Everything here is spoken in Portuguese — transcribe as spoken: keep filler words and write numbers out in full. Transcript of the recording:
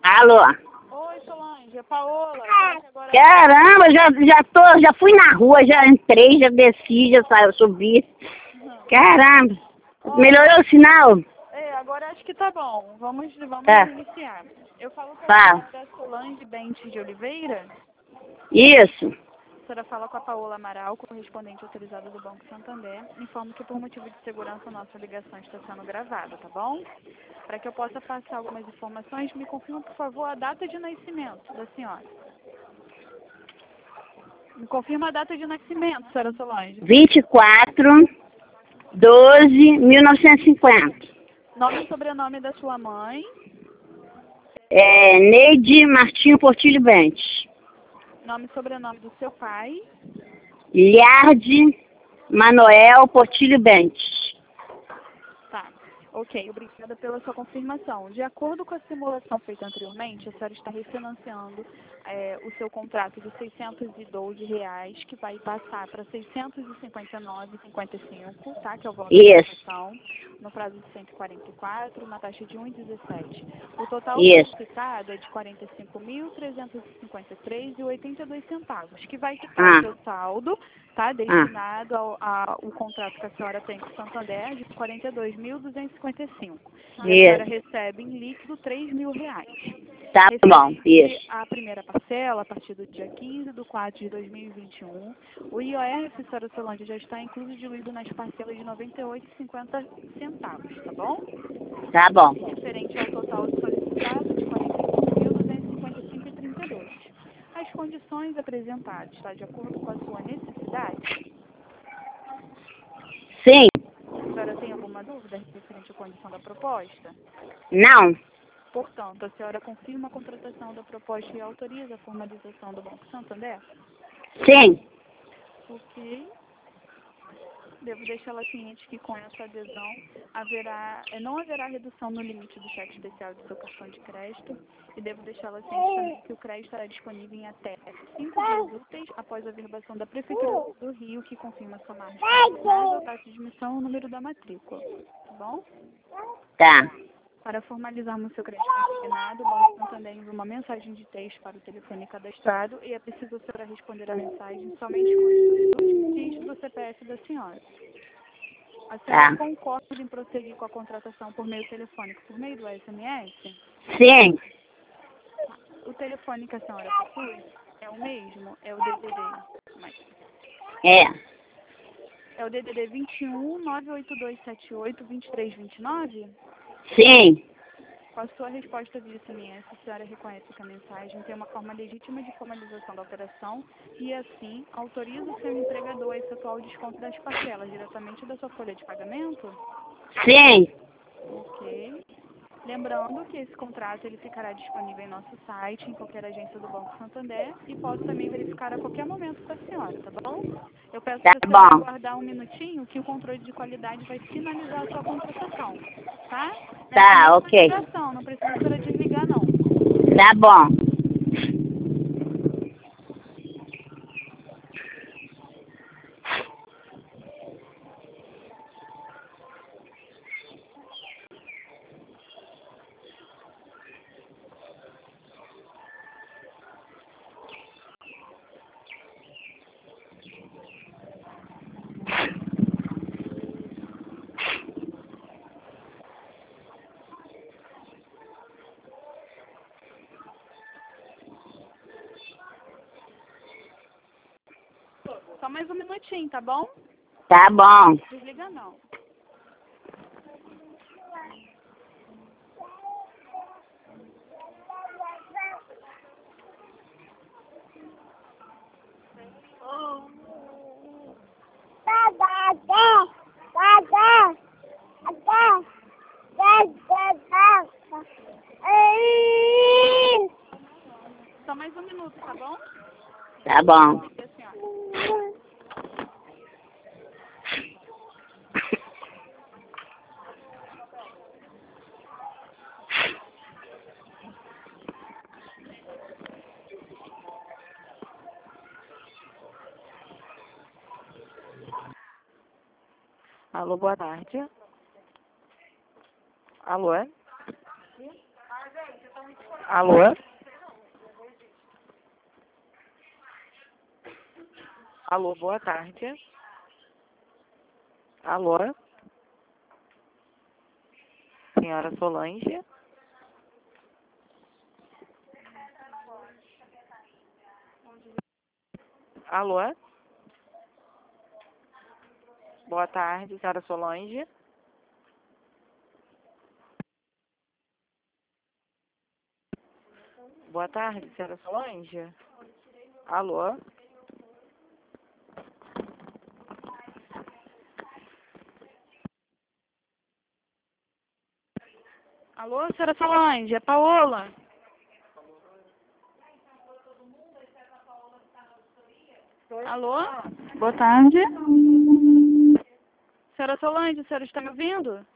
Alô? Oi, Solange, é Paola. Agora... Caramba, já, já, tô, já fui na rua, já entrei, já desci, já saí, subi. Uhum. Caramba. Oi. Melhorou o sinal? É, agora acho que tá bom. Vamos, vamos Tá. iniciar. Eu falo com a Fala. senhora Solange Bentes de Oliveira. Isso. A senhora fala com a Paola Amaral, correspondente autorizada do Banco Santander. Informo que por motivo de segurança nossa ligação está sendo gravada, tá bom? Para que eu possa passar algumas informações, me confirma, por favor, a data de nascimento da senhora. Me confirma a data de nascimento, senhora Solange. vinte e quatro, doze, mil novecentos e cinquenta. Nome e sobrenome da sua mãe. É Neide Martinho Portilho Bentes. Nome e sobrenome do seu pai. Liarde Manoel Portilho Bentes. Tá. Ok, obrigada pela sua confirmação. De acordo com a simulação feita anteriormente, a senhora está refinanciando é, o seu contrato de seiscentos e doze reais, que vai passar para seiscentos e cinquenta e nove reais e cinquenta e cinco centavos, tá? Que é o valor da prestação, no prazo de cento e quarenta e quatro, na taxa de um vírgula dezessete. O total verificado é de quarenta e cinco mil, trezentos e cinquenta e três reais e oitenta e dois centavos, que vai ficar Ah. o seu saldo, tá? Destinado ao, ao contrato que a senhora tem com o Santander de quarenta e dois mil, duzentos e cinquenta e cinco. E a senhora recebe em líquido três mil reais. Tá bom, isso. A primeira parcela, a partir do dia quinze de quatro de dois mil e vinte e um, o I O F, senhora Solange, já está incluso diluído nas parcelas de noventa e oito reais e cinquenta centavos, tá bom? Tá bom. Referente ao total solicitado de quarenta e cinco mil, duzentos e cinquenta e cinco reais e trinta e dois centavos. As condições apresentadas, está de acordo com a sua necessidade? Sim. A senhora tem alguma dúvida referente à condição da proposta? Não. Portanto, a senhora confirma a contratação da proposta e autoriza a formalização do Banco Santander? Sim. Ok. Devo deixá-la ciente que com essa adesão haverá, não haverá redução no limite do cheque especial do seu cartão de crédito e devo deixá-la ciente também que o crédito estará disponível em até cinco dias úteis após a averbação da Prefeitura do Rio, que confirma sua margem de taxa de admissão e o número da matrícula. Tá bom? Tá. Para formalizarmos seu crédito consignado, o Banco Santander envia uma mensagem de texto para o telefone cadastrado e é preciso a senhora responder a mensagem somente com os registros do C P F da senhora. A senhora Tá. concorda em prosseguir com a contratação por meio telefônico, por meio do S M S? Sim. O telefone que a senhora possui é o mesmo? É o D D D? Mas... É. É o D D D vinte e um, nove oito dois sete oito, vinte e três vinte e nove? Sim. Com a sua resposta via S M S, a senhora reconhece que a mensagem tem uma forma legítima de formalização da operação e, assim, autoriza o seu empregador a efetuar o desconto das parcelas diretamente da sua folha de pagamento? Sim. Ok. Lembrando que esse contrato ele ficará disponível em nosso site, em qualquer agência do Banco Santander, e posso também verificar a qualquer momento com a senhora, tá bom? Eu peço Tá para a senhora bom. aguardar um minutinho que o controle de qualidade vai finalizar a sua contratação, tá? Tá, ok. Não precisa a senhora desligar, não. Tá bom. Só mais um minutinho, tá bom? Tá bom. Desliga, não. Só mais um minuto, tá bom? Tá bom. E a senhora? Alô, boa tarde. Alô, é? Alô? Alô, boa tarde. Alô? Senhora Solange? Alô? Boa tarde, senhora Solange. Boa tarde, senhora Solange. Alô? Alô, senhora Solange, é Paola. Alô? Boa tarde. Senhora Solange, a senhora está me ouvindo?